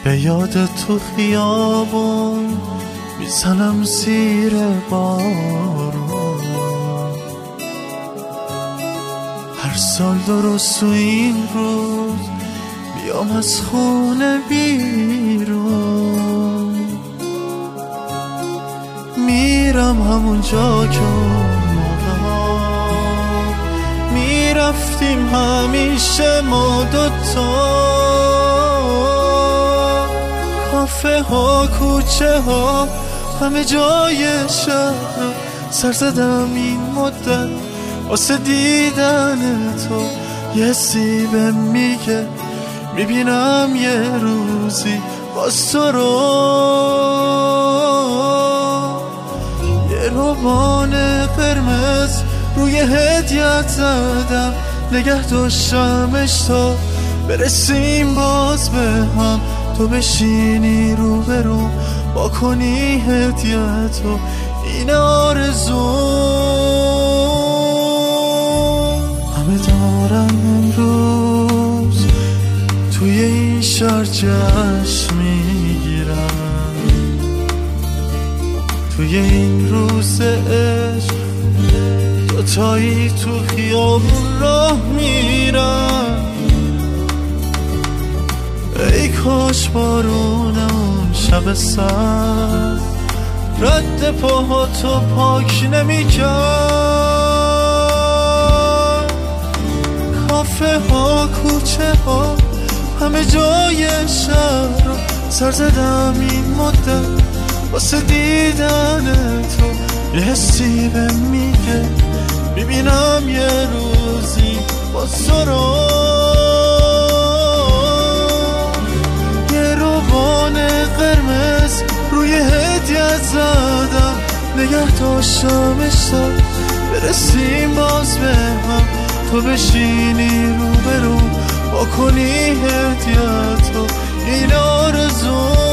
به یاد تو خیابون میزنم زیر بارون. هر سال درست تو این روز بیام از خونه بیرون، میرم همون جا که میرفتیم همیشه ما دوتا. کافه ها، کوچه ها، همه جای شهر سر زدم این مدت واسه دیدن تو. یه سیبه میگه میبینم یه روزی باز تو رو. یه روبان قرمز روی هدیت زدم، نگه داشتمش تا برسیم باز به هم. تو بشینی روبرو با کنی هدیتو، این آرزو. همه دارن امروز توی این شهر جشن میگیرن، توی این روز عشق دوتایی تو خیابون راه میرن. ای کاش بارون اون شب سرد رد پاهاتو پاک نمی‌کرد. کافه ها، کوچه ها، همه جای شهر رو سر زدم این مدت واسه دیدن تو. یه حسی به میگه میبینم یه روزی باز تو رو. یه روبان قرمز روی هدیت زدم، نگه داشتمش تا برسیم باز به هم. تو بشینی روبرو با کنی هدیتو، این آرزو.